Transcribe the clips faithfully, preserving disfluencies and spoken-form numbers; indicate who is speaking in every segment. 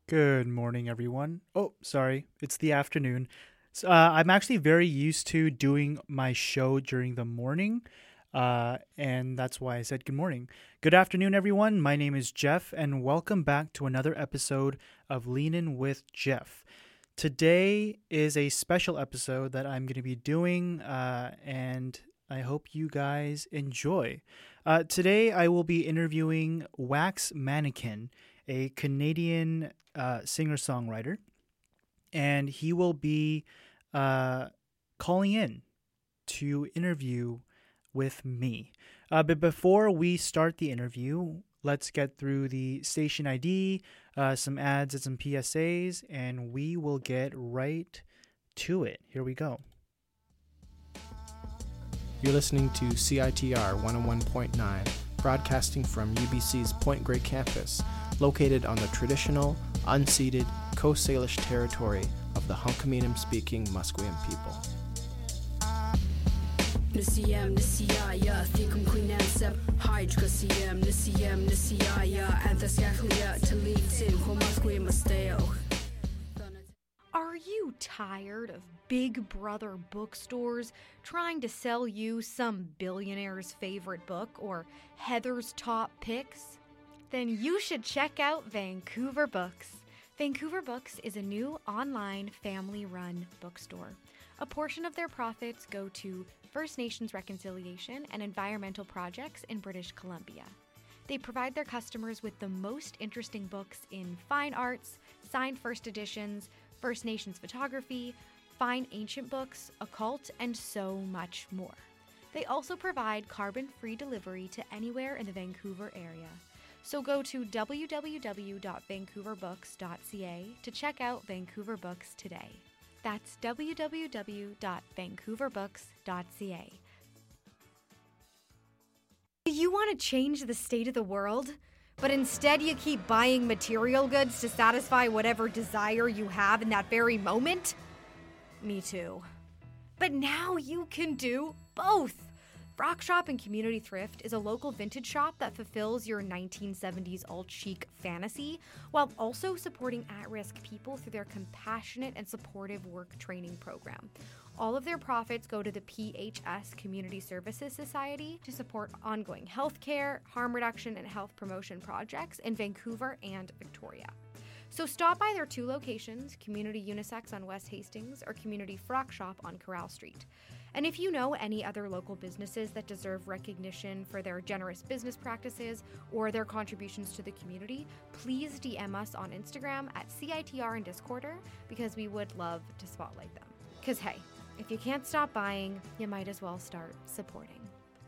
Speaker 1: Good morning, everyone. Oh, sorry, it's the afternoon. S- Uh, I'm actually very used to doing my show during the morning, uh, and that's why I said good morning. Good afternoon, everyone. My name is Jeff, and welcome back to another episode of Lean In with Jeff. Today is a special episode that I'm going to be doing, uh, and I hope you guys enjoy. Uh, today, I will be interviewing Wax Mannequin, a Canadian uh, singer songwriter, and he will be uh, calling in to interview with me. Uh, but before we start the interview, let's get through the station I D, uh, some ads, and some P S As, and we will get right to it. Here we go.
Speaker 2: You're listening to C I T R one oh one point nine, broadcasting from U B C's Point Grey campus, located on the traditional, unceded Coast Salish territory of the Hunkaminam-speaking Musqueam people.
Speaker 3: Nisiyam nisiyaya thikum kuinansab hydra siyam nisiyam nisiyaya anthasyakhlia talitin homasque masteo.
Speaker 4: Are you tired of Big Brother bookstores trying to sell you some billionaire's favorite book or Heather's top picks? Then you should check out Vancouver Books. Vancouver Books is a new online family-run bookstore. A portion of their profits go to First Nations reconciliation and environmental projects in British Columbia. They provide their customers with the most interesting books in fine arts, signed first editions, First Nations photography, fine ancient books, occult, and so much more. They also provide carbon-free delivery to anywhere in the Vancouver area. So go to w w w dot vancouver books dot c a to check out Vancouver Books today. That's w w w dot vancouver books dot c a. Do you want to change the state of the world? But instead you keep buying material goods to satisfy whatever desire you have in that very moment? Me too. But now you can do both. Frock Shop and Community Thrift is a local vintage shop that fulfills your nineteen seventies alt-chic fantasy while also supporting at-risk people through their compassionate and supportive work training program. All of their profits go to the P H S Community Services Society to support ongoing healthcare, harm reduction, and health promotion projects in Vancouver and Victoria. So stop by their two locations, Community Unisex on West Hastings or Community Frock Shop on Corral Street. And if you know any other local businesses that deserve recognition for their generous business practices or their contributions to the community, please D M us on Instagram at C I T R and Discorder because we would love to spotlight them. Because hey, if you can't stop buying, you might as well start supporting.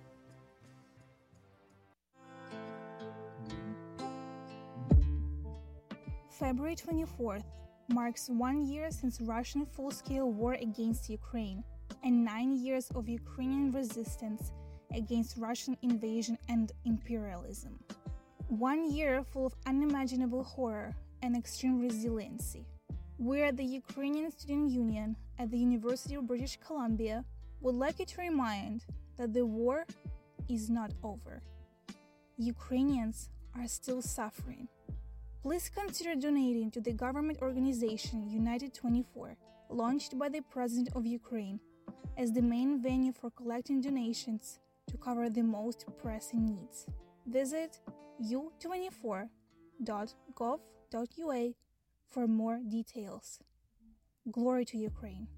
Speaker 5: February twenty-fourth marks one year since Russian full-scale war against Ukraine and nine years of Ukrainian resistance against Russian invasion and imperialism. One year full of unimaginable horror and extreme resiliency. We at the Ukrainian Student Union at the University of British Columbia would like you to remind that the war is not over. Ukrainians are still suffering. Please consider donating to the government organization United twenty-four, launched by the President of Ukraine, as the main venue for collecting donations to cover the most pressing needs. Visit u twenty-four dot gov dot u a for more details. Glory to Ukraine.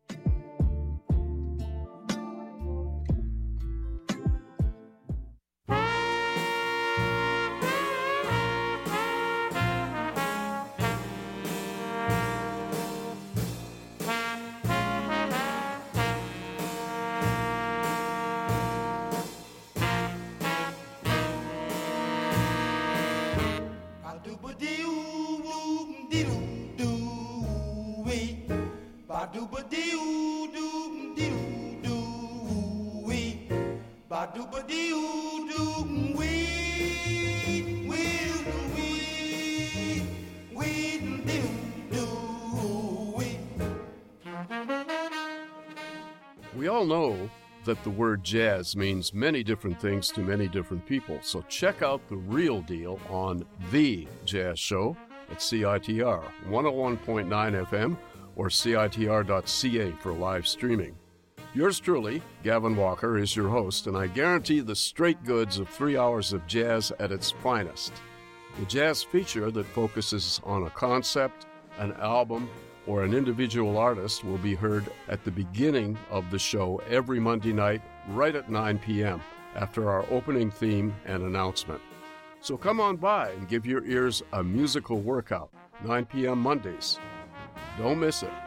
Speaker 6: We all know that the word jazz means many different things to many different people, so check out The Real Deal on The Jazz Show at C I T R one oh one point nine F M or C I T R dot C A for live streaming. Yours truly, Gavin Walker, is your host, and I guarantee the straight goods of three hours of jazz at its finest. The jazz feature that focuses on a concept, an album, or an individual artist will be heard at the beginning of the show every Monday night, right at nine p.m., after our opening theme and announcement. So come on by and give your ears a musical workout, nine p.m. Mondays. Don't miss it.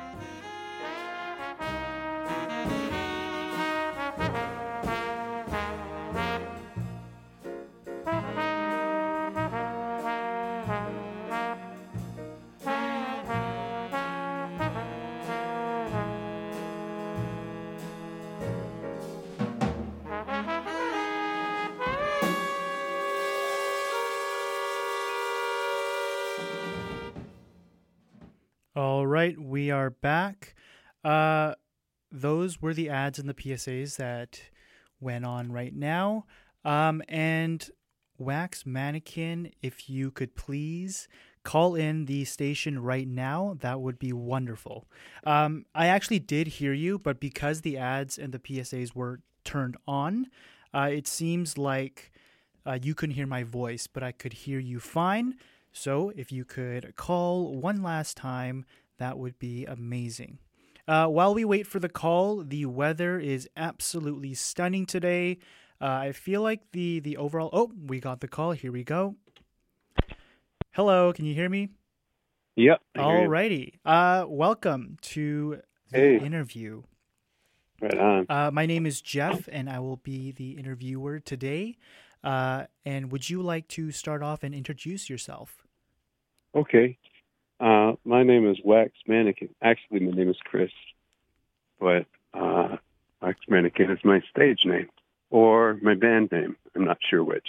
Speaker 1: All right, we are back. Uh, those were the ads and the P S As that went on right now. Um, and Wax Mannequin, if you could please call in the station right now, that would be wonderful. Um, I actually did hear you, but because the ads and the P S As were turned on, uh, it seems like uh, you couldn't hear my voice, but I could hear you fine. So if you could call one last time, that would be amazing. Uh, while we wait for the call, the weather is absolutely stunning today. Uh, I feel like the, the overall... Oh, we got the call. Here we go. Hello, can you hear me?
Speaker 7: Yep.
Speaker 1: All righty. Uh, welcome to the
Speaker 7: Hey.
Speaker 1: interview.
Speaker 7: Right on.
Speaker 1: Uh, my name is Jeff, and I will be the interviewer today. Uh, and would you like to start off and introduce yourself?
Speaker 7: Okay. Uh, my name is Wax Mannequin. Actually, my name is Chris, but uh, Wax Mannequin is my stage name or my band name. I'm not sure which.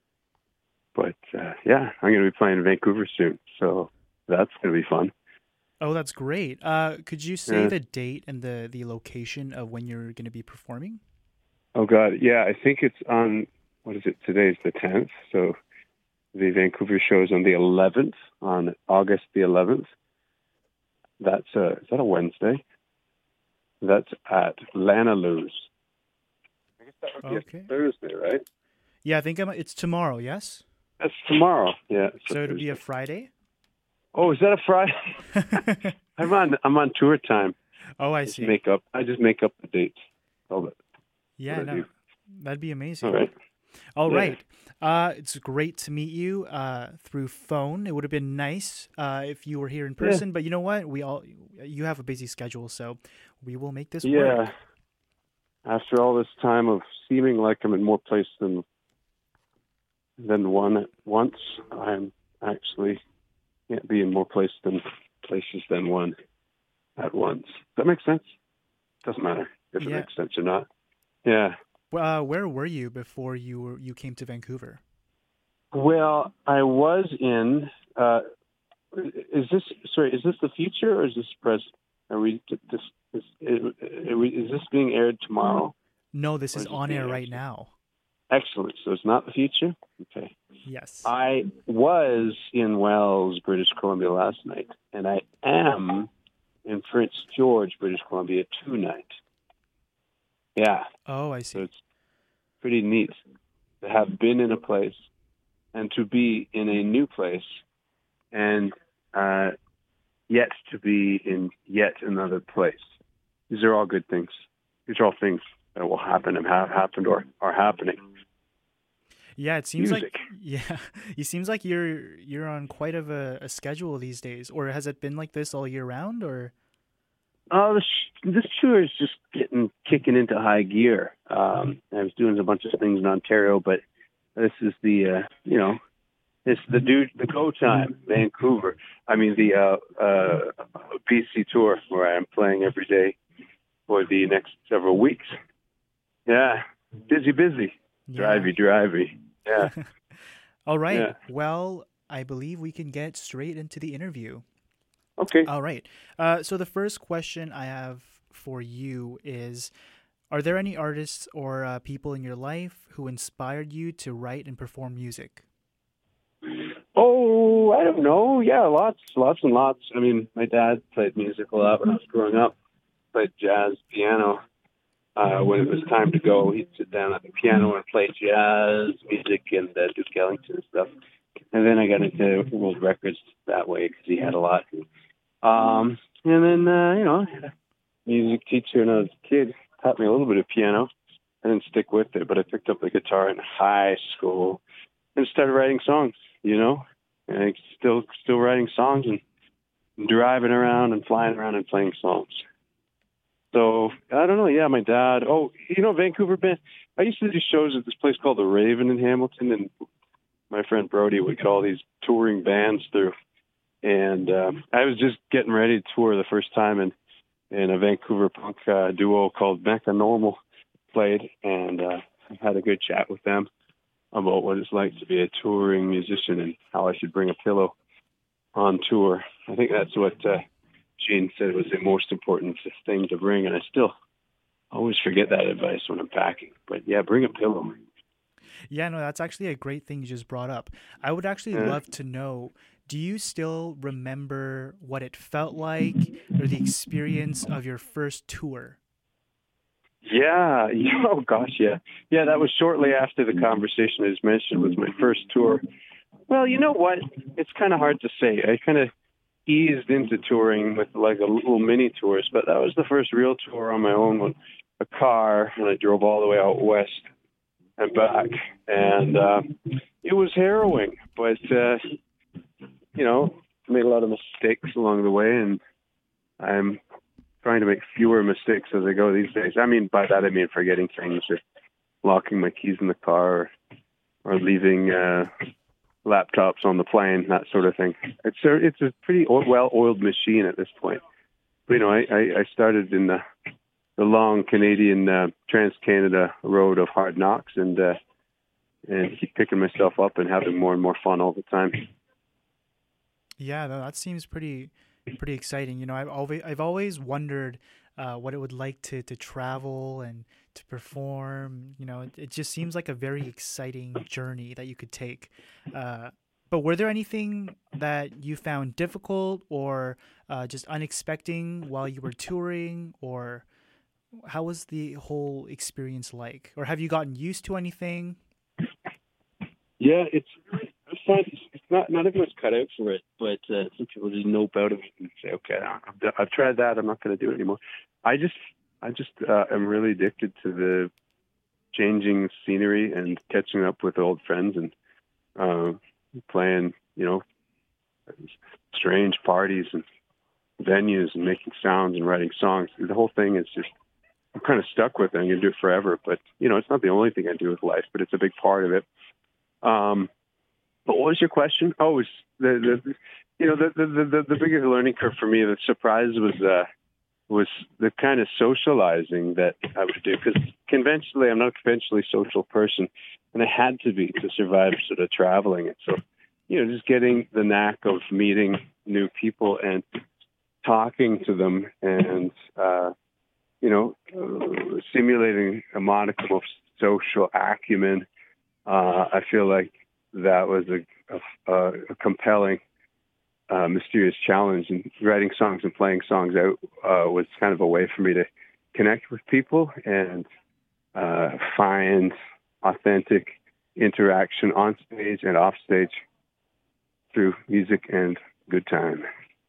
Speaker 7: But uh, yeah, I'm going to be playing in Vancouver soon, so that's going to be fun.
Speaker 1: Oh, that's great. Uh, could you say
Speaker 7: Yeah.
Speaker 1: the date and the, the location of when you're going to be performing?
Speaker 7: Oh, God. Yeah, I think it's on, what is it? Today's the tenth, so the Vancouver show is on the eleventh, on August the eleventh. That's a, is that a Wednesday? That's at Lana Lou's. I guess that would be
Speaker 1: Okay.
Speaker 7: a Thursday, right?
Speaker 1: Yeah, I think I'm, it's tomorrow, yes?
Speaker 7: That's tomorrow. Yeah. it's a
Speaker 1: So it'll be a
Speaker 7: Thursday.
Speaker 1: Friday?
Speaker 7: Oh, is that a Friday? I'm on. I'm on tour time.
Speaker 1: Oh, I
Speaker 7: Just
Speaker 1: see.
Speaker 7: make up. I just make up the dates. All that.
Speaker 1: Yeah,
Speaker 7: what I
Speaker 1: no,
Speaker 7: do.
Speaker 1: that'd be amazing.
Speaker 7: All right.
Speaker 1: All
Speaker 7: Yeah.
Speaker 1: right. Uh, it's great to meet you uh, through phone. It would have been nice uh, if you were here in person, but you know what? We all you have a busy schedule, so we will make this
Speaker 7: Yeah.
Speaker 1: work.
Speaker 7: After all this time of seeming like I'm in more places than than one at once, I'm actually can't be in more places than places than one at once. Does that make sense? Doesn't matter if it
Speaker 1: Yeah.
Speaker 7: makes sense or not. Yeah.
Speaker 1: Uh, where were you before you were you came to Vancouver?
Speaker 7: Well, I was in. Uh, is this sorry? Is this the future or is this present? Are we? This is, is, is this being aired tomorrow?
Speaker 1: No, this
Speaker 7: Or
Speaker 1: is
Speaker 7: is it
Speaker 1: on air
Speaker 7: being
Speaker 1: right
Speaker 7: actually-
Speaker 1: now.
Speaker 7: Excellent. So it's not the future. Okay.
Speaker 1: Yes.
Speaker 7: I was in Wells, British Columbia last night, and I am in Prince George, British Columbia tonight. Yeah.
Speaker 1: Oh, I
Speaker 7: So
Speaker 1: see.
Speaker 7: it's pretty neat to have been in a place and to be in a new place and uh, yet to be in yet another place. These are all good things. These are all things that will happen and have happened or are happening.
Speaker 1: Yeah, it seems
Speaker 7: Music.
Speaker 1: like yeah, it seems like you're you're on quite of a, a schedule these days. Or has it been like this all year round? Or
Speaker 7: Oh, this, this tour is just getting kicking into high gear. Um, I was doing a bunch of things in Ontario, but this is the uh, you know, it's the do the go time. Vancouver. I mean the uh, uh, B C tour where I am playing every day for the next several weeks. Yeah, busy, busy,
Speaker 1: yeah.
Speaker 7: drivey, drivey. Yeah.
Speaker 1: All right.
Speaker 7: Yeah.
Speaker 1: Well, I believe we can get straight into the interview.
Speaker 7: Okay.
Speaker 1: All right. Uh, so the first question I have for you is, are there any artists or uh, people in your life who inspired you to write and perform music?
Speaker 7: Oh, Oh, I don't know. Yeah, lots, lots and lots. I mean, my dad played music a lot when I was growing up. Played jazz, piano. Uh, when it was time to go, he'd sit down at the piano and play jazz music and uh, Duke Ellington and stuff. And then I got into world records that way because he had a lot. Um, and then, uh, you know, music teacher when I was a kid taught me a little bit of piano. I didn't stick with it, but I picked up the guitar in high school and started writing songs, you know, and I still still writing songs and driving around and flying around and playing songs. So, I don't know, yeah, my dad, oh, you know, Vancouver band, I used to do shows at this place called The Raven in Hamilton, and my friend Brody would get all these touring bands through, and uh, I was just getting ready to tour the first time, and, and a Vancouver punk uh, duo called Mecha Normal played, and uh, I had a good chat with them about what it's like to be a touring musician and how I should bring a pillow on tour. I think that's what uh, Gene said was the most important thing to bring, and I still always forget that advice when I'm packing. But yeah, bring a pillow.
Speaker 1: Yeah, no, that's actually a great thing you just brought up. I would actually
Speaker 7: Yeah.
Speaker 1: love to know, do you still remember what it felt like or the experience of your first tour?
Speaker 7: Yeah. Oh, gosh, yeah. Yeah, that was shortly after the conversation I just mentioned was my first tour. Well, you know what? It's kind of hard to say. I kind of eased into touring with like a little mini tours, but that was the first real tour on my own with a car, and I drove all the way out west and back. And uh, it was harrowing, but, uh, you know, I made a lot of mistakes along the way, and I'm trying to make fewer mistakes as I go these days. I mean, by that I mean forgetting things or locking my keys in the car or, or leaving uh, laptops on the plane, that sort of thing. It's a, it's a pretty well-oiled machine at this point. But, you know, I, I, I started in the, the long Canadian uh, Trans-Canada road of hard knocks, and uh, and keep picking myself up and having more and more fun all the time.
Speaker 1: Yeah, no, that seems pretty pretty exciting. You know, I've always I've always wondered uh, what it would like to to travel and to perform. You know, it, it just seems like a very exciting journey that you could take. Uh, but were there anything that you found difficult or uh, just unexpected while you were touring, or how was the whole experience like? Or have you gotten used to anything?
Speaker 7: Yeah, it's I find it's, it's not not everyone's cut out for it, but uh, some people just nope out of it and say, "Okay, I've, I've tried that. I'm not going to do it anymore." I just I just uh, am really addicted to the changing scenery and catching up with old friends and uh, playing, you know, strange parties and venues and making sounds and writing songs. The whole thing is just I'm kind of stuck with it. I'm going to do it forever, but you know, it's not the only thing I do with life, but it's a big part of it. Um, but what was your question? Oh, it was the, the you know, the, the, the, the biggest learning curve for me, the surprise was, uh, was the kind of socializing that I would do. Because conventionally, I'm not a conventionally social person, and I had to be to survive sort of traveling. And so, you know, just getting the knack of meeting new people and talking to them and, uh, you know, uh, simulating a modicum of social acumen. Uh, I feel like that was a, a, a compelling, uh, mysterious challenge. And writing songs and playing songs out uh, was kind of a way for me to connect with people and uh, find authentic interaction on stage and off stage through music and good time.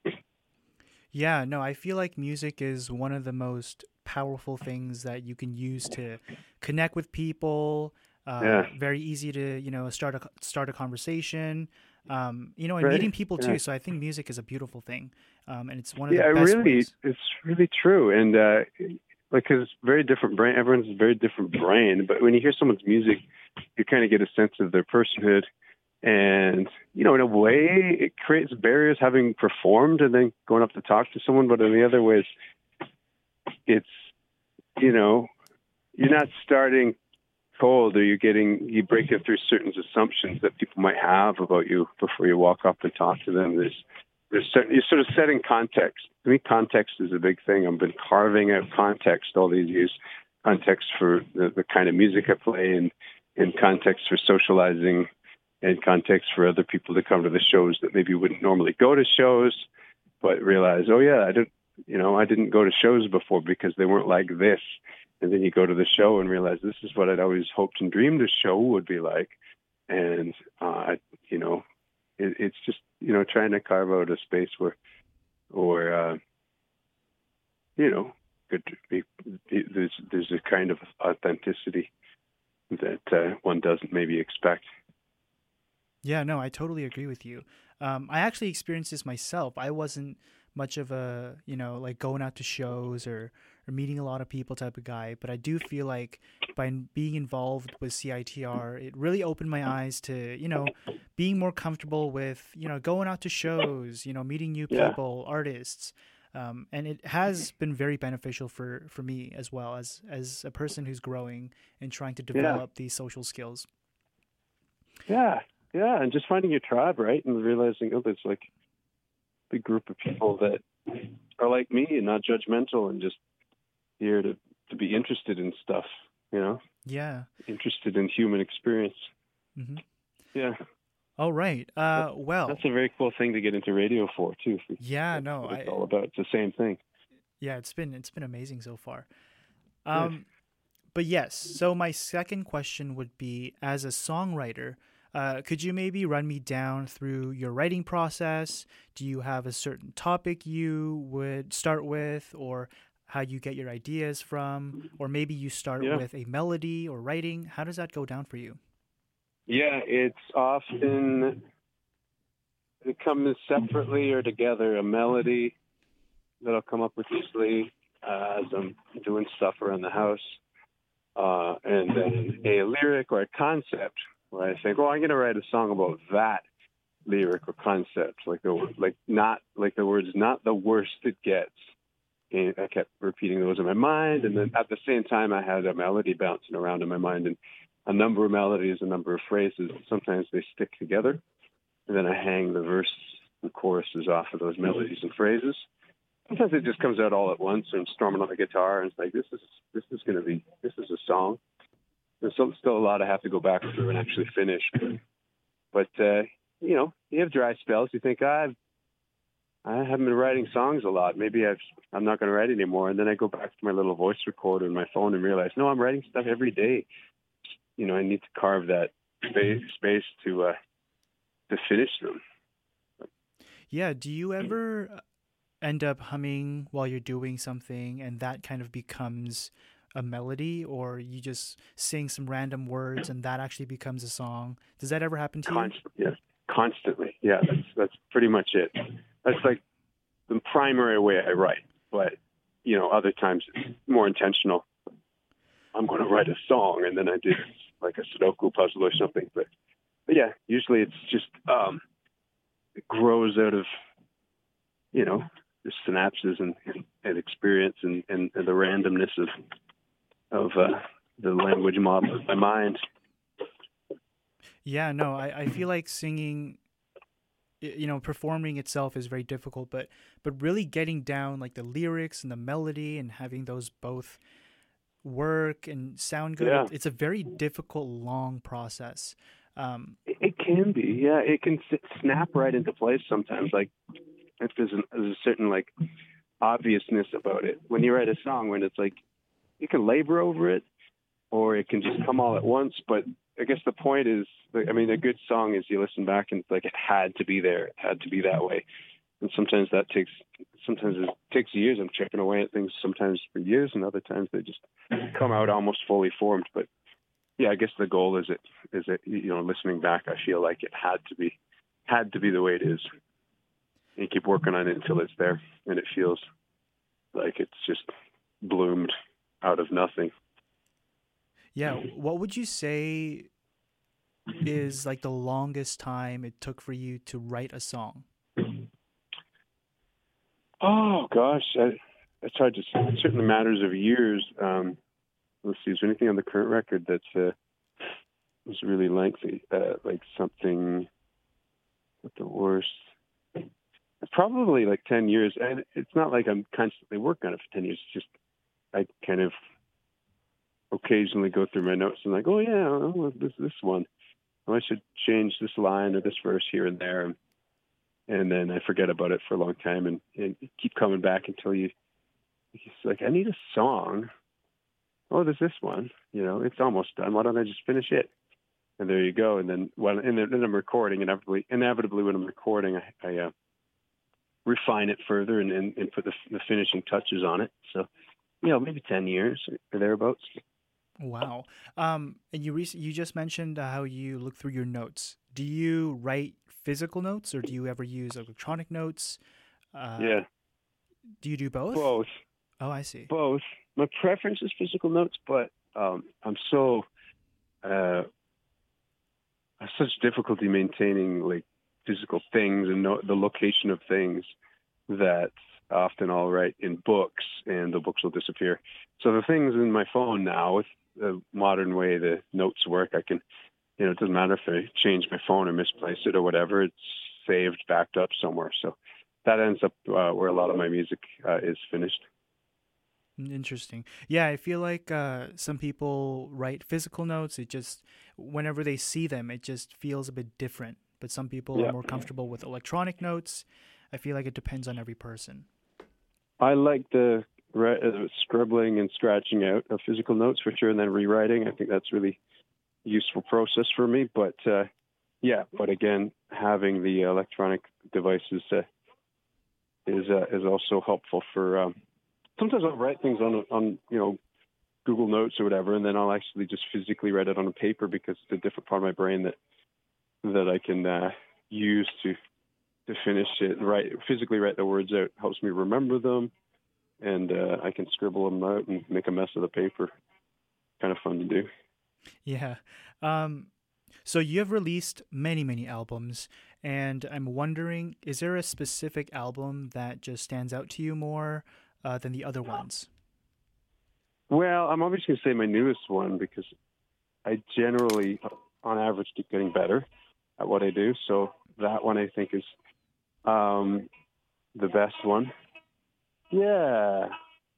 Speaker 1: Yeah, no, I feel like music is one of the most powerful things that you can use to connect with people. Uh,
Speaker 7: yeah.
Speaker 1: Very easy to, you know, start a start a conversation, um, you know, and
Speaker 7: Right.
Speaker 1: meeting people too.
Speaker 7: Yeah.
Speaker 1: So I think music is a beautiful thing, um, and it's one of
Speaker 7: Yeah,
Speaker 1: the best
Speaker 7: really,
Speaker 1: ways.
Speaker 7: it's really true. And uh, like, cause it's very different brain. Everyone's a very different brain. But when you hear someone's music, you kind of get a sense of their personhood. And, you know, in a way, it creates barriers having performed and then going up to talk to someone. But in the other ways, it's, you know, you're not starting cold, or you're getting, you break it through certain assumptions that people might have about you before you walk up and talk to them. There's, there's certain, you're sort of setting context. To me, context is a big thing. I've been carving out context all these years, context for the, the kind of music I play, and, and context for socializing and context for other people to come to the shows that maybe wouldn't normally go to shows, but realize, oh yeah, I didn't, you know, I didn't go to shows before because they weren't like this. And then you go to the show and realize this is what I'd always hoped and dreamed a show would be like. And, uh, you know, it, it's just, you know, trying to carve out a space where, or, uh, you know, could be, there's, there's a kind of authenticity that uh, one doesn't maybe expect.
Speaker 1: Yeah, no, I totally agree with you. Um, I actually experienced this myself. I wasn't much of a, you know, like going out to shows or, or meeting a lot of people type of guy. But I do feel like by being involved with C I T R, it really opened my eyes to, you know, being more comfortable with, you know, going out to shows, you know, meeting new people, yeah. artists. Um, and it has been very beneficial for, for me as well as, as a person who's growing and trying to develop yeah. these social skills.
Speaker 7: Yeah. Yeah. And just finding your tribe, right? And realizing, oh, there's like a big group of people that are like me and not judgmental and just here to, to be interested in stuff, you know?
Speaker 1: Yeah.
Speaker 7: Interested in human experience.
Speaker 1: Mm-hmm.
Speaker 7: Yeah.
Speaker 1: Oh, right. Uh, well,
Speaker 7: that's a very cool thing to get into radio for too.
Speaker 1: Yeah, no,
Speaker 7: it's
Speaker 1: I,
Speaker 7: all about it's the same thing.
Speaker 1: Yeah, it's been it's been amazing so far. Um, yes. But yes, so my second question would be, as a songwriter, uh, could you maybe run me down through your writing process? Do you have a certain topic you would start with, or how you get your ideas from, or maybe you start
Speaker 7: yeah.
Speaker 1: with a melody or writing? How does that go down for you?
Speaker 7: Yeah, it's often, it comes separately or together, a melody that I'll come up with usually uh, as I'm doing stuff around the house, uh, and then a lyric or a concept where I think, oh, I'm going to write a song about that lyric or concept, like the, like not, like the words, not the worst it gets. And I kept repeating those in my mind, and then at the same time I had a melody bouncing around in my mind, and a number of melodies, a number of phrases. Sometimes they stick together, and then I hang the verse and choruses off of those melodies and phrases. Sometimes it just comes out all at once, and I'm storming on the guitar, and it's like, this is this is going to be, this is a song. There's still, still a lot I have to go back through and actually finish. But, uh, you know, you have dry spells. You think, ah, I've, I haven't been writing songs a lot. Maybe I've, I'm not going to write anymore. And then I go back to my little voice recorder in my phone and realize, no, I'm writing stuff every day. You know, I need to carve that space, space to uh, to finish them.
Speaker 1: Yeah. Do you ever end up humming while you're doing something, and that kind of becomes a melody, or you just sing some random words and that actually becomes a song? Does that ever happen to you?
Speaker 7: Constantly, yes, constantly. Yeah, that's that's pretty much it. That's like the primary way I write. But you know, other times it's more intentional. I'm going to write a song, and then I do like a Sudoku puzzle or something. But, but yeah, usually it's just, um, it grows out of, you know, the synapses and, and, and experience and, and, and the randomness of, of uh, the language model of my mind.
Speaker 1: Yeah, no, I, I feel like singing, you know, performing itself is very difficult, but, but really getting down like the lyrics and the melody and having those both work and sound good, yeah. it's a very difficult, long process. Um,
Speaker 7: it, it can be, yeah. It can s- snap right into place sometimes. Like if there's, an, there's a certain like obviousness about it when you write a song, when it's like you can labor over it, or it can just come all at once. But I guess the point is, I mean, a good song is you listen back and it's like it had to be there, it had to be that way. And sometimes that takes, sometimes it takes years. I'm chipping away at things sometimes for years, and other times they just come out almost fully formed. But yeah, I guess the goal is it, is it, you know, listening back, I feel like it had to be, had to be the way it is. And you keep working on it until it's there, and it feels like it's just bloomed out of nothing.
Speaker 1: Yeah. What would you say is like the longest time it took for you to write a song?
Speaker 7: Oh gosh, I, it's hard to say. It certainly matters of years. Um, let's see, is there anything on the current record that's uh, was really lengthy? Uh, like something at the worst, probably like ten years. And it's not like I'm constantly working on it for ten years. It's just I kind of occasionally go through my notes and like, oh yeah, oh, this this one. oh, I should change this line or this verse here and there. And, and then I forget about it for a long time and, and keep coming back until you, it's like, I need a song. Oh, there's this one. You know, it's almost done. Why don't I just finish it? And there you go. And then when and then I'm recording, inevitably, inevitably when I'm recording, I, I uh, refine it further and, and, and put the, the finishing touches on it. So, you know, maybe ten years or thereabouts.
Speaker 1: Wow. Um, and you rec- you just mentioned uh, how you look through your notes. Do you write physical notes or do you ever use electronic notes? Uh,
Speaker 7: yeah.
Speaker 1: Do you do both?
Speaker 7: Both.
Speaker 1: Oh, I see.
Speaker 7: Both. My preference is physical notes, but um, I'm so uh, I have such difficulty maintaining like physical things and no, the location of things that often I'll write in books and the books will disappear. So the things in my phone now, with the modern way the notes work, I can, you know, it doesn't matter if I change my phone or misplace it or whatever, it's saved, backed up somewhere. So that ends up uh, where a lot of my music uh, is finished.
Speaker 1: Interesting. Yeah, I feel like uh, some people write physical notes. It just, whenever they see them, it just feels a bit different. But some people
Speaker 7: yeah.
Speaker 1: are more comfortable with electronic notes. I feel like it depends on every person.
Speaker 7: I like the re- uh, scribbling and scratching out of physical notes for sure, and then rewriting. I think that's really useful process for me. But uh, yeah, but again, having the electronic devices uh, is uh, is also helpful for. Um, sometimes I'll write things on on you know Google Notes or whatever, and then I'll actually just physically write it on a paper because it's a different part of my brain that that I can uh, use to. to finish it, write physically write the words out helps me remember them, and uh, I can scribble them out and make a mess of the paper. Kind of fun to do.
Speaker 1: Yeah. Um, so you have released many, many albums, and I'm wondering, is there a specific album that just stands out to you more uh, than the other ones?
Speaker 7: Well, I'm obviously going to say my newest one because I generally, on average, keep getting better at what I do. So that one I think is Um, the best one. Yeah.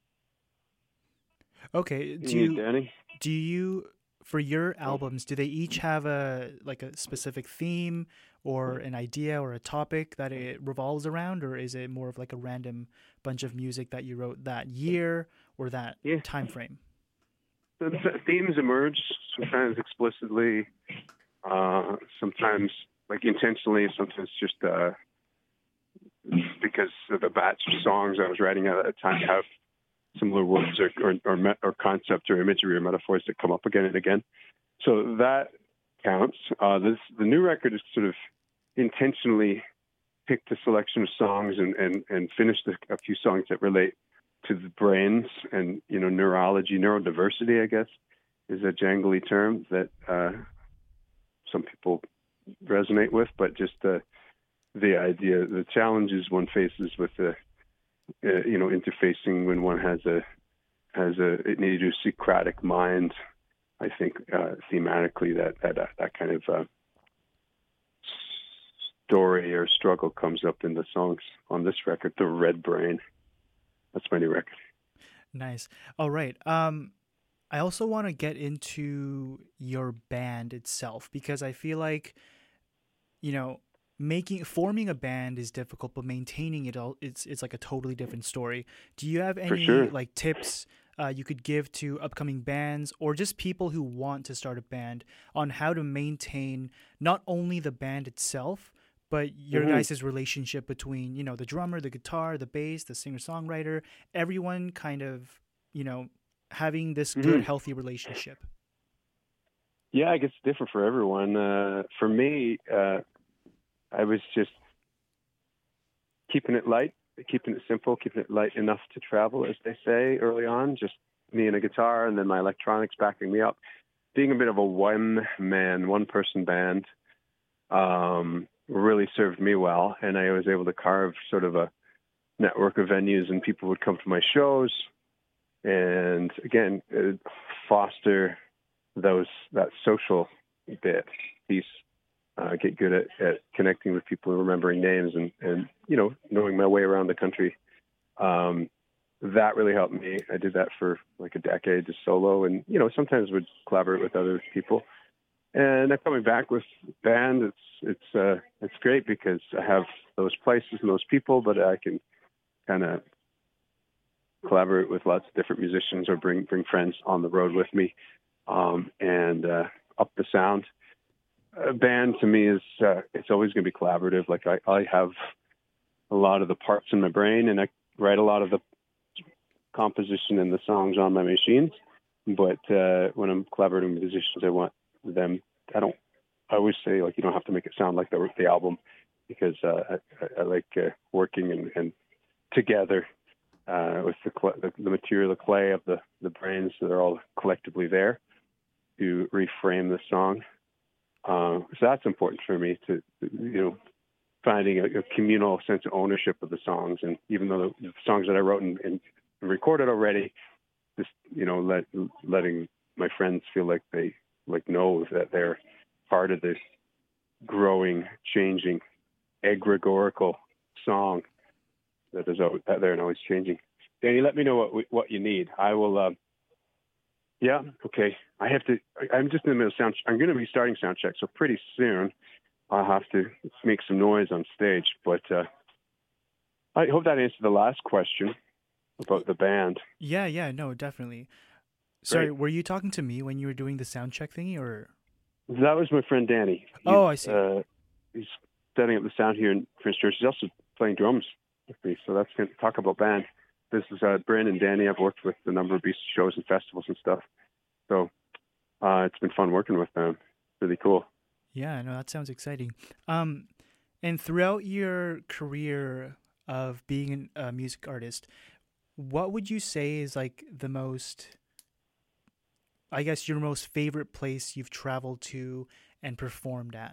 Speaker 1: Okay. Do
Speaker 7: you,
Speaker 1: you,
Speaker 7: need Danny?
Speaker 1: do you, for your albums, do they each have a, like a specific theme or an idea or a topic that it revolves around, or is it more of like a random bunch of music that you wrote that year or that
Speaker 7: yeah.
Speaker 1: time frame?
Speaker 7: The themes emerge sometimes explicitly, uh, sometimes like intentionally, sometimes just, uh, because of the batch of songs I was writing at a time have similar words or or, or, me- or concept or imagery or metaphors that come up again and again. So that counts. Uh, this, the new record is sort of intentionally picked a selection of songs and, and, and finished a, a few songs that relate to the brains and, you know, neurology, neurodiversity, I guess, is a jangly term that uh, some people resonate with, but just uh, the idea, the challenges one faces with the, uh, you know, interfacing when one has a has a an idiosyncratic mind. I think uh, thematically that that uh, that kind of uh, story or struggle comes up in the songs on this record, The Red Brain. That's my new record.
Speaker 1: Nice. All right. Um, I also want to get into your band itself because I feel like, you know, making forming a band is difficult, but maintaining it all it's it's like a totally different story. Do you have any
Speaker 7: sure.
Speaker 1: like tips uh, you could give to upcoming bands or just people who want to start a band on how to maintain not only the band itself, but your
Speaker 7: mm-hmm.
Speaker 1: guys' relationship between, you know, the drummer, the guitar, the bass, the singer-songwriter, everyone kind of, you know, having this mm-hmm. good, healthy relationship?
Speaker 7: Yeah, I guess it's different for everyone. Uh, for me, uh, I was just keeping it light, keeping it simple, keeping it light enough to travel, as they say early on, just me and a guitar and then my electronics backing me up. Being a bit of a one-man, one-person band um, really served me well, and I was able to carve sort of a network of venues, and people would come to my shows and, again, foster those that social bit piece. Uh, get good at, at connecting with people and remembering names and, and, you know, knowing my way around the country. Um, that really helped me. I did that for like a decade just solo and, you know, sometimes would collaborate with other people. And then coming back with band, it's it's uh, it's great because I have those places and those people, but I can kind of collaborate with lots of different musicians or bring bring friends on the road with me, um, and uh, up the sound. A band to me is uh, it's always going to be collaborative. Like I, I have a lot of the parts in my brain, and I write a lot of the composition and the songs on my machines. But uh, when I'm collaborating with musicians, I want them. I don't. I always say like you don't have to make it sound like the the album, because uh, I, I like uh, working and, and together uh, with the, cl- the the material, the clay of the the brains that are all collectively there to reframe the song. Uh, so that's important for me to, you know, finding a, a communal sense of ownership of the songs. And even though the, the songs that I wrote and, and recorded already, just, you know, let, letting my friends feel like they like know that they're part of this growing, changing, egregorical song that is out there and always changing. Danny, let me know what what you need. I will. Uh, Yeah. Okay. I have to. I'm just in the middle of sound. I'm going to be starting sound check, so pretty soon I'll have to make some noise on stage. But uh, I hope that answered the last question about the band.
Speaker 1: Yeah. Yeah. No, definitely. Sorry, were you talking to me when you were doing the sound check thingy, or?
Speaker 7: That was my friend Danny. He's,
Speaker 1: oh, I see.
Speaker 7: Uh, he's setting up the sound here in Prince George. He's also playing drums with me, so that's going to talk about band. This is uh, Bryn and Danny. I've worked with a number of beast shows and festivals and stuff. So uh, it's been fun working with them. Really cool.
Speaker 1: Yeah, no, that sounds exciting. Um, and throughout your career of being a music artist, what would you say is like the most, I guess, your most favorite place you've traveled to and performed at?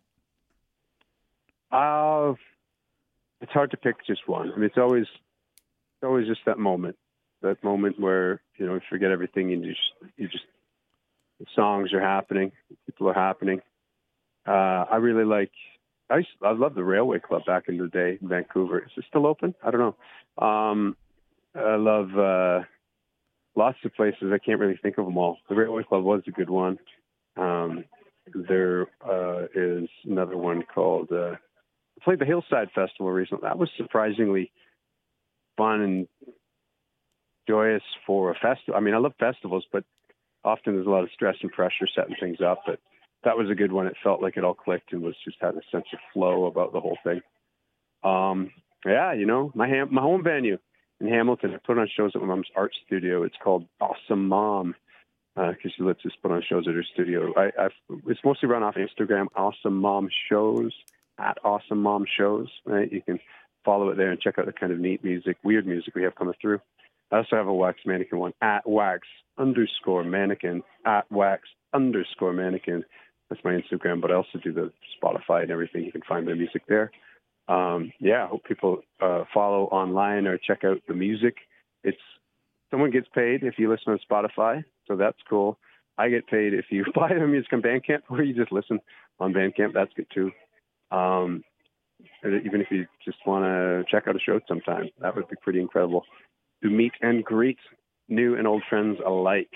Speaker 7: Uh, it's hard to pick just one. I mean, it's always... It's always just that moment, that moment where, you know, you forget everything and you just, you just, the songs are happening, people are happening. Uh, I really like, I used, I love the Railway Club back in the day in Vancouver. Is it still open? I don't know. Um, I love uh, lots of places. I can't really think of them all. The Railway Club was a good one. Um, there uh, is another one called, uh, I played the Hillside Festival recently. That was surprisingly fun and joyous for a festival. I mean, I love festivals, but often there's a lot of stress and pressure setting things up. But that was a good one. It felt like it all clicked and was just had a sense of flow about the whole thing. Um, yeah, you know, my ham- my home venue in Hamilton. I put on shows at my mom's art studio. It's called Awesome Mom because uh, she lets us put on shows at her studio. I, I've, it's mostly run off Instagram. Awesome Mom Shows at Awesome Mom Shows. Right, you can follow it there and check out the kind of neat music, weird music we have coming through. I also have a Wax Mannequin one, at Wax underscore Mannequin, at Wax underscore Mannequin. That's my Instagram, but I also do the Spotify and everything. You can find my music there. Um, yeah, I hope people uh, follow online or check out the music. It's someone gets paid if you listen on Spotify, so that's cool. I get paid if you buy the music on Bandcamp or you just listen on Bandcamp. That's good too. Um, Even if you just want to check out a show sometime, that would be pretty incredible. To meet and greet new and old friends alike.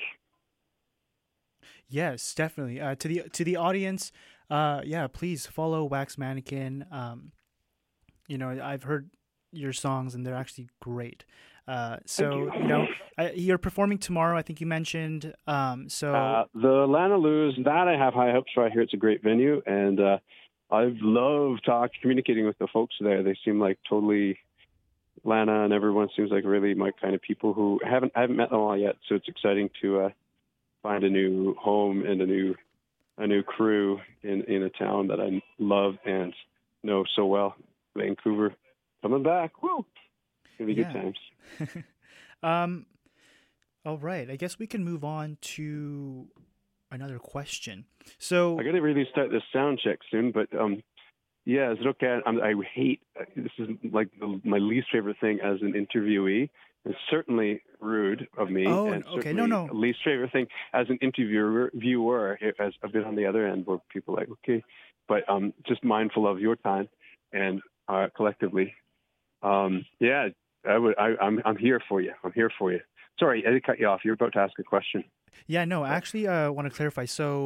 Speaker 1: Yes, definitely. Uh, to the to the audience, uh, yeah, please follow Wax Mannequin. Um, you know, I've heard your songs and they're actually great. Uh, so you. you know, I, you're performing tomorrow. I think you mentioned. Um, so
Speaker 7: uh, the Lana Lou's, that I have high hopes for. I hear it's a great venue, and uh, I've loved talk communicating with the folks there. They seem like totally Lana and everyone seems like really my kind of people who haven't I haven't met them all yet. So it's exciting to uh, find a new home and a new a new crew in, in a town that I love and know so well. Vancouver, coming back. Woo! It's gonna be
Speaker 1: yeah.
Speaker 7: good times.
Speaker 1: um, all right. I guess we can move on to another question. So
Speaker 7: I got to really start this sound check soon, but um, yeah, is it okay? I'm, I hate this is like the, my least favorite thing as an interviewee. It's certainly rude of me.
Speaker 1: Oh,
Speaker 7: and
Speaker 1: okay, no, no.
Speaker 7: Least favorite thing as an interviewer, viewer, as I've been on the other end where people are like, okay, but um, just mindful of your time and uh, collectively, um, yeah, I would. I, I'm I'm here for you. I'm here for you. Sorry, I did cut you off. You're about to ask a question.
Speaker 1: Yeah, no, actually, I uh, want to clarify. So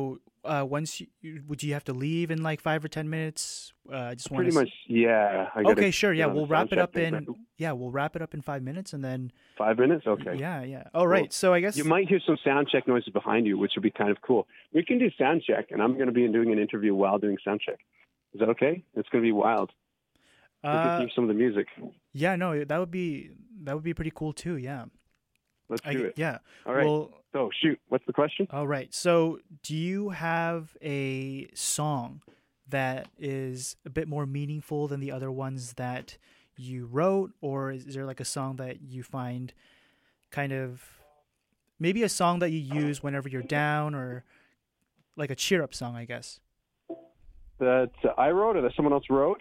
Speaker 1: uh, once you would you have to leave in like five or ten minutes? Uh, I just want
Speaker 7: Pretty much, yeah. I gotta
Speaker 1: Okay, sure.
Speaker 7: get
Speaker 1: Yeah,
Speaker 7: on the
Speaker 1: we'll
Speaker 7: sound
Speaker 1: wrap it
Speaker 7: check
Speaker 1: up
Speaker 7: thing,
Speaker 1: in.
Speaker 7: right?
Speaker 1: Yeah, we'll wrap it up in five minutes, and then.
Speaker 7: Five minutes? Okay.
Speaker 1: Yeah, yeah. All right.
Speaker 7: Cool.
Speaker 1: So I guess
Speaker 7: You might hear some sound check noises behind you, which will be kind of cool. We can do sound check, and I'm going to be doing an interview while doing sound check. Is that okay? It's going to be wild. We can
Speaker 1: Uh,
Speaker 7: hear some of the music.
Speaker 1: yeah, no, that would be that would be pretty cool too. Yeah.
Speaker 7: Let's
Speaker 1: I,
Speaker 7: do it.
Speaker 1: Yeah.
Speaker 7: All right.
Speaker 1: Well,
Speaker 7: So, shoot. What's the question?
Speaker 1: all right. So, do you have a song that is a bit more meaningful than the other ones that you wrote, or is there like a song that you find kind of maybe a song that you use whenever you're down, or like a cheer up song, I guess?
Speaker 7: That uh, I wrote or that someone else wrote?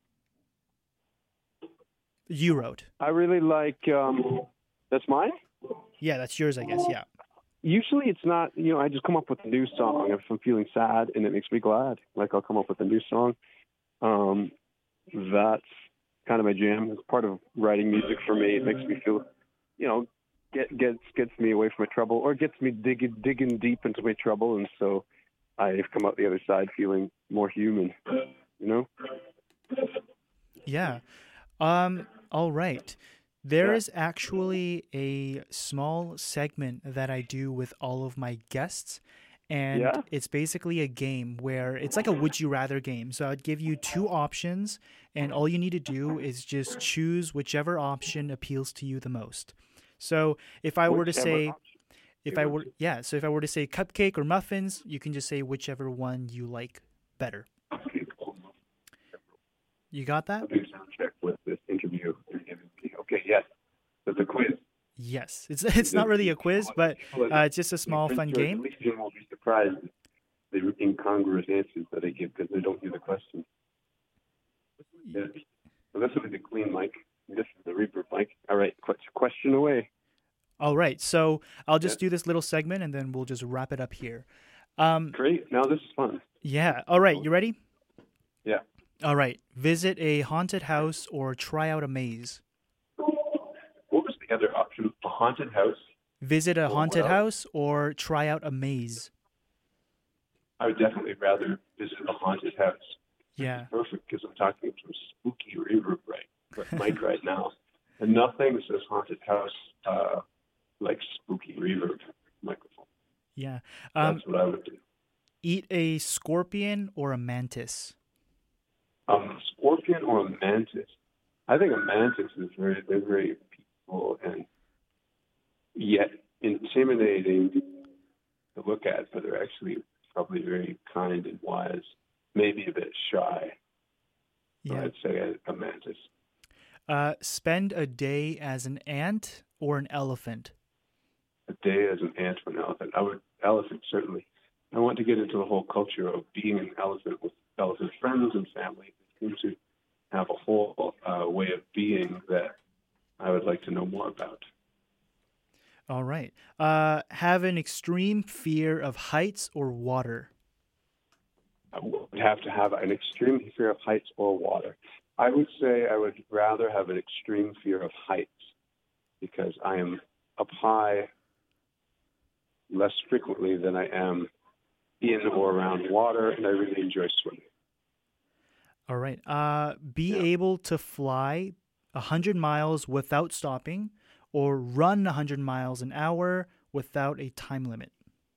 Speaker 1: You wrote.
Speaker 7: I really like. Um, that's mine?
Speaker 1: Yeah, that's yours, I guess. Yeah.
Speaker 7: Usually it's not, you know, I just come up with a new song if I'm feeling sad and it makes me glad. Like I'll come up with a new song. Um, that's kind of my jam. It's part of writing music for me. It makes me feel, you know, get gets gets me away from my trouble, or gets me digging digging deep into my trouble, and so I've come out the other side feeling more human. You know?
Speaker 1: Yeah. Um. All right. There
Speaker 7: Yeah.
Speaker 1: is actually a small segment that I do with all of my guests, and
Speaker 7: Yeah?
Speaker 1: it's basically a game where it's like a would you rather game. So I'd give you two options, and all you need to do is just choose whichever option appeals to you the most. So if I were to
Speaker 7: Whichever
Speaker 1: say,
Speaker 7: option
Speaker 1: if
Speaker 7: you
Speaker 1: I
Speaker 7: want
Speaker 1: were,
Speaker 7: to.
Speaker 1: yeah, so if I were to say cupcake or muffins, you can just say whichever one you like better. You got that?
Speaker 7: I'll do sound check with this interview you're giving me. Okay, yes. That's a quiz.
Speaker 1: Yes. It's it's not really a quiz, but uh, it's just a small fun game.
Speaker 7: At least you won't be surprised at the incongruous answers that I give because they don't hear the question. Yeah. So this will be the clean mic. This is the reverb mic. All right, qu- question away.
Speaker 1: All right. So I'll just
Speaker 7: Yeah.
Speaker 1: do this little segment, and then we'll just wrap it up here. Um,
Speaker 7: Great. Now this is fun.
Speaker 1: yeah. All right. You ready?
Speaker 7: Yeah.
Speaker 1: All right. Visit a haunted house or try out a maze.
Speaker 7: What was the other option? A haunted house?
Speaker 1: Visit a
Speaker 7: Oh,
Speaker 1: haunted
Speaker 7: well.
Speaker 1: house or try out a maze.
Speaker 7: I would definitely rather visit a haunted house.
Speaker 1: Yeah.
Speaker 7: Perfect, because I'm talking some spooky reverb right, right mic right now, and nothing says haunted house uh, like spooky reverb microphone.
Speaker 1: Yeah. Um,
Speaker 7: That's what I would do.
Speaker 1: eat a scorpion or a mantis.
Speaker 7: Um, scorpion or a mantis? I think a mantis is very, they're very peaceful and yet intimidating to look at, but they're actually probably very kind and wise. Maybe a bit shy. So
Speaker 1: Yeah.
Speaker 7: I'd say a, a mantis.
Speaker 1: Uh, spend a day as an ant or an elephant.
Speaker 7: A day as an ant or an elephant. I would elephant certainly. I want to get into the whole culture of being an elephant with elephant friends and family. It seems to have a whole uh, way of being that I would like to know more about.
Speaker 1: All right. Uh, have an extreme fear of heights or water.
Speaker 7: I would have to have an extreme fear of heights or water. I would say I would rather have an extreme fear of heights because I am up high less frequently than I am in or around water, and I really enjoy swimming.
Speaker 1: All right. Uh, be
Speaker 7: Yeah.
Speaker 1: able to fly one hundred miles without stopping or run one hundred miles an hour without a time limit.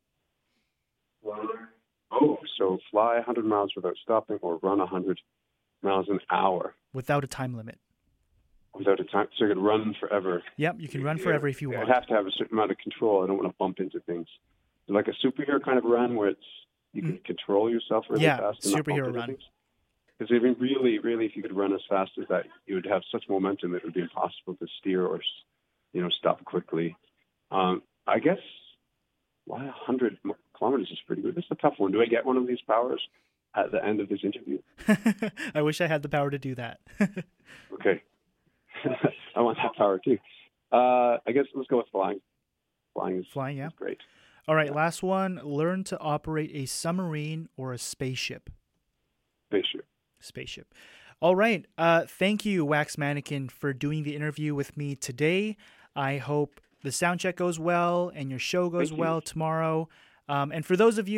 Speaker 7: Oh, so fly one hundred miles without stopping or run one hundred miles an hour
Speaker 1: Without a time limit.
Speaker 7: without a time. So you could run forever.
Speaker 1: Yep, you can run forever if you
Speaker 7: I
Speaker 1: want.
Speaker 7: have to have a certain amount of control. I don't want to bump into things. Like a superhero kind of run where it's you can control yourself really
Speaker 1: Yeah,
Speaker 7: fast. And
Speaker 1: superhero run.
Speaker 7: Because even really, really, if you could run as fast as that, you would have such momentum that it would be impossible to steer or, you know, stop quickly. Um, I guess why one hundred kilometers is pretty good. This is a tough one. Do I get one of these powers at the end of this interview?
Speaker 1: I wish I had the power to do that.
Speaker 7: Okay. I want that power too. Uh, I guess let's go with flying. Flying is,
Speaker 1: Flying, yeah.
Speaker 7: is great.
Speaker 1: All right, last one. Learn to operate a submarine or a spaceship.
Speaker 7: Spaceship.
Speaker 1: Spaceship. All right. Uh, thank you, Wax Mannequin, for doing the interview with me today. I hope the sound check goes well and your show goes
Speaker 7: Thank you.
Speaker 1: well tomorrow. Um, and for those of you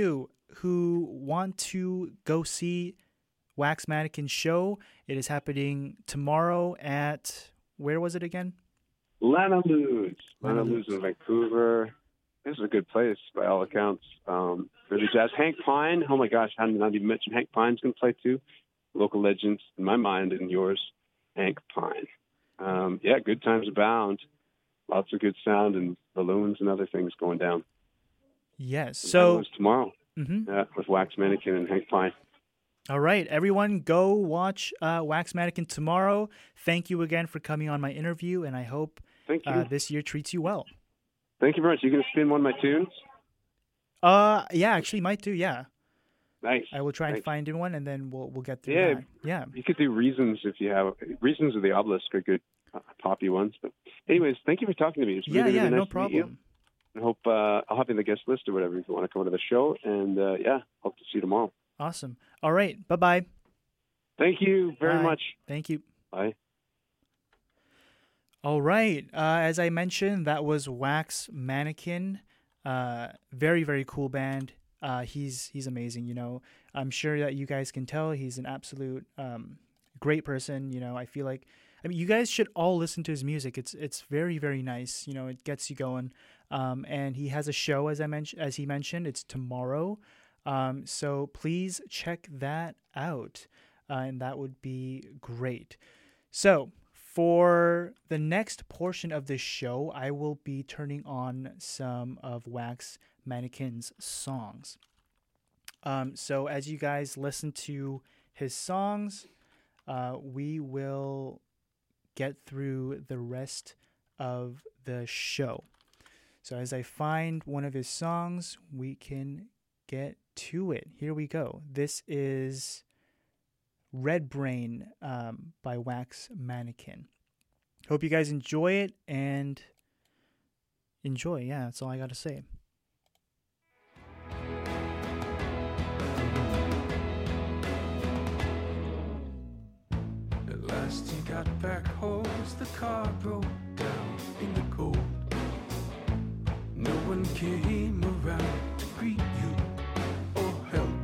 Speaker 1: who want to go see Wax Mannequin's show, it is happening tomorrow at, where was it again?
Speaker 7: Lana Luz.
Speaker 1: Lana
Speaker 7: Lana Luz in Vancouver. This is a good place by all accounts. Um, really jazz. Hank Pine. Oh my gosh, how did I not even mention Hank Pine's going to play too? Local legends in my mind and yours, Hank Pine. Um, yeah, good times abound. Lots of good sound and balloons and other things going down.
Speaker 1: Yes.
Speaker 7: And
Speaker 1: So
Speaker 7: that was tomorrow.
Speaker 1: Mhm.
Speaker 7: Yeah, with Wax Mannequin and Hank Pine.
Speaker 1: All right, everyone, go watch uh, Wax Mannequin tomorrow. Thank you again for coming on my interview, and I hope
Speaker 7: Thank you.
Speaker 1: uh, this year treats you well.
Speaker 7: Thank you very much. You going to spin one of my tunes?
Speaker 1: Uh, yeah, actually, might do. Yeah,
Speaker 7: Nice.
Speaker 1: I will try and
Speaker 7: Thanks.
Speaker 1: find in one, and then we'll we'll get through
Speaker 7: Yeah.
Speaker 1: that. Yeah.
Speaker 7: You could do Reasons if you have Reasons of the Obelisk are good uh, poppy ones. But anyways, thank you for talking to me. It's
Speaker 1: Yeah,
Speaker 7: really,
Speaker 1: yeah,
Speaker 7: really
Speaker 1: no
Speaker 7: nice to meet you.
Speaker 1: problem.
Speaker 7: I hope uh, I'll have you on the guest list or whatever if you want to come to the show. And uh, yeah, hope to see you tomorrow.
Speaker 1: Awesome. All right. Bye bye.
Speaker 7: Thank you very
Speaker 1: Bye.
Speaker 7: much.
Speaker 1: Thank you.
Speaker 7: Bye.
Speaker 1: All right. Uh, as I mentioned, that was Wax Mannequin. Uh, very, very cool band. Uh, he's he's amazing. You know, I'm sure that you guys can tell he's an absolute um, great person. You know, I feel like, I mean, you guys should all listen to his music. It's it's very, very nice. You know, it gets you going. Um, and he has a show, as I mentioned, as he mentioned, it's tomorrow. Um, so please check that out, uh, and that would be great. So for the next portion of this show, I will be turning on some of Wax Mannequin's songs. Um, so as you guys listen to his songs, uh, we will get through the rest of the show. So as I find one of his songs, we can get to it. Here we go. This is Red Brain um, by Wax Mannequin. Hope you guys enjoy it and enjoy. Yeah, that's all I got to say.
Speaker 8: At last he got back home as the car broke down in the cold. No one came around to greet you or help.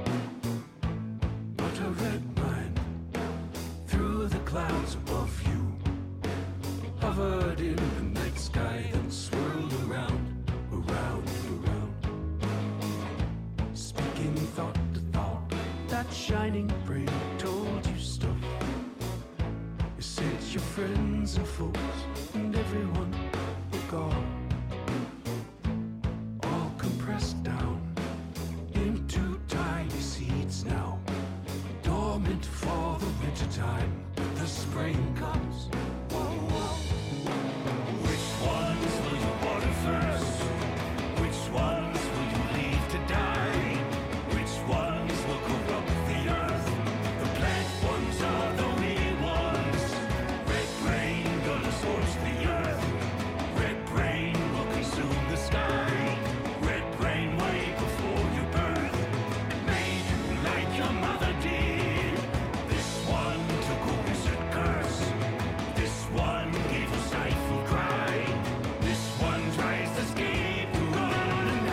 Speaker 8: But a red mind through the clouds above you hovered in the night sky and swirled around, around, around. Speaking thought to thought, that shining brain told you stuff. You said your friends and folks and everyone were gone, all compressed down into tiny seeds now, dormant for the winter time. The spring comes. Whoa, whoa. Which ones will you water first? Which ones will you leave to die? Which ones will corrupt the earth? The plant ones are the wee ones. Red brain gonna scorch the earth. Red brain will consume the sky. Red brain way before your birth made you like your mother did. This one took a wizard curse. This one gave a stifled cry. This one tries to escape to run and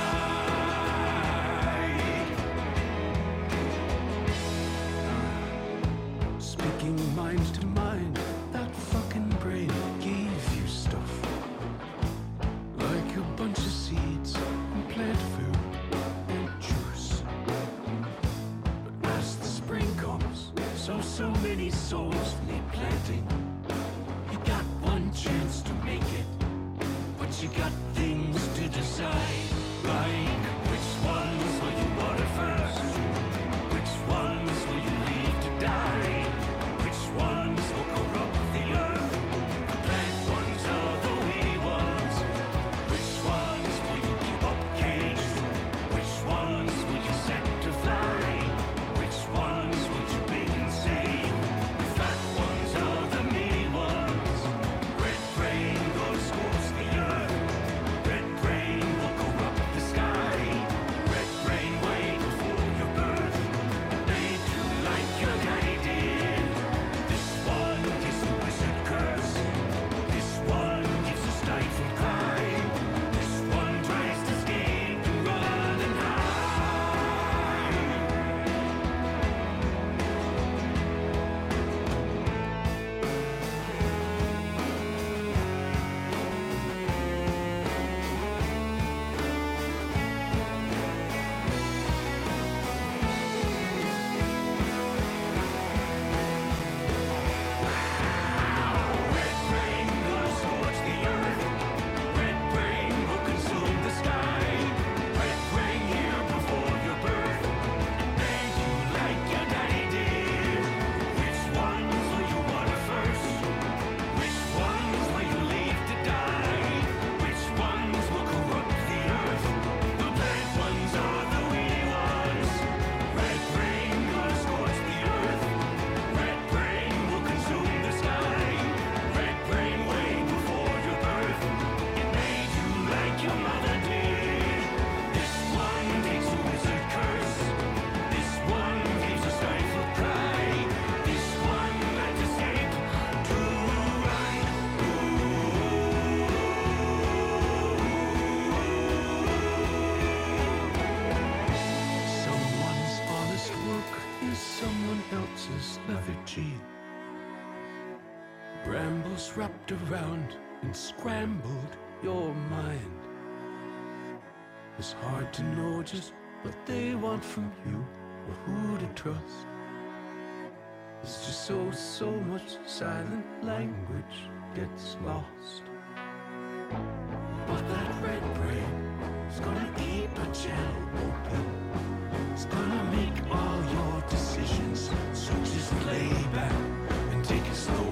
Speaker 8: hide. Speaking mind to mind, that fucking brain gave you stuff like a bunch of seeds and plant food and juice. But as the spring comes, so so many souls need planting. You got one chance to make it, but you got things to decide. Like which ones will you water first? Which ones will you leave to die? Which ones will corrupt the earth? The plant ones are the wee ones. Which ones will you keep up caged? Which ones will you set to fly? Which ones will you big and save? The fat ones are the meaty ones. Red brain will scorch the earth. Red brain will corrupt the sky. tentacles wrapped around and scrambled your mind. It's hard to know just what they want from you or who to trust. It's just so, so much silent language gets lost. But that red brain is gonna eat a channel open. It's gonna make all your decisions, so just lay back and take it slow.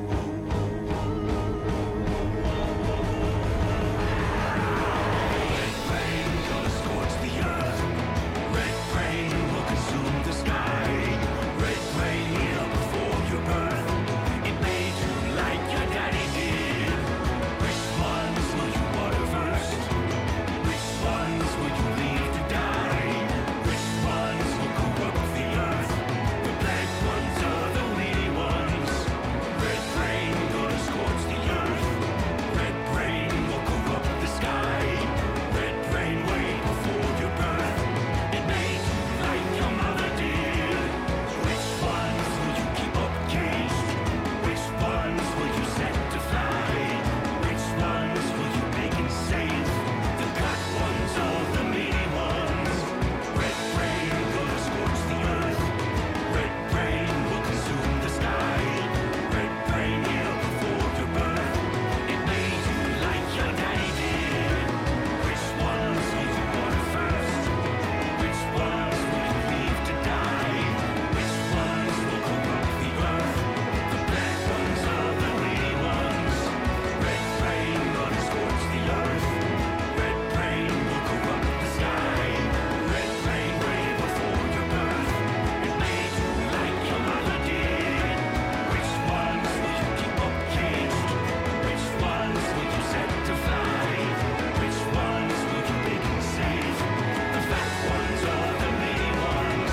Speaker 8: Red brain gonna scorch the earth. Red brain will consume the sky. Red brain here before your birth. It made you like your daddy did. Which ones will you water first? Which ones will you leave to die? Which ones will corrupt the earth? The black ones or the weedy ones? Red brain gonna scorch the earth. Red brain will corrupt the sky. Red brain way before your birth. It made you like your mother did. Which ones will you keep up caged? Which ones will you set to fly? Which ones will you make and save? The black ones or the meaty ones? Red brain gonna scorch the earth. Red brain will consume the sky. Red brain here before your birth. It made you like your daddy did. Which ones will you water first? Which ones will you leave to die? Which ones will corrupt the earth? The black ones or the weedy ones? Red brain gonna scorch the earth. Red brain will corrupt the sky. Red brain way before your birth. It made you like your mother did. Which ones will you keep up caged? Which ones will you set to fly? Which ones will you make and save? The fat ones or the meaty ones?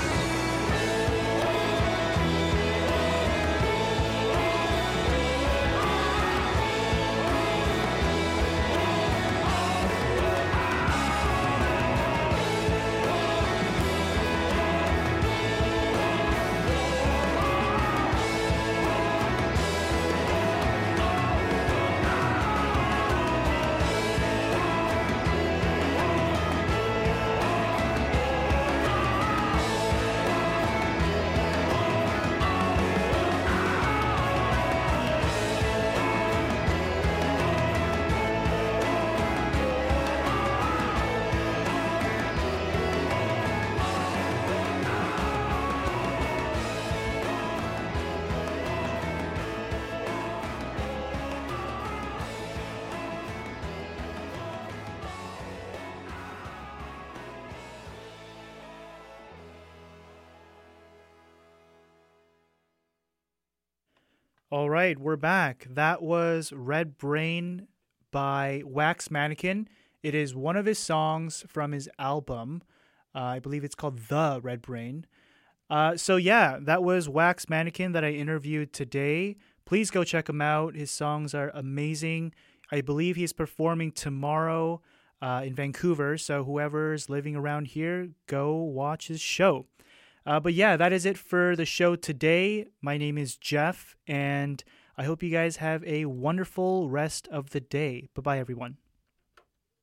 Speaker 1: All right, we're back. That was Red Brain by Wax Mannequin. It is one of his songs from his album. Uh, I believe it's called The Red Brain. Uh, so yeah, that was Wax Mannequin that I interviewed today. Please go check him out. His songs are amazing. I believe he's performing tomorrow uh, in Vancouver. So whoever's living around here, go watch his show. Uh, but yeah, that is it for the show today. My name is Jeff, and I hope you guys have a wonderful rest of the day. Bye-bye, everyone.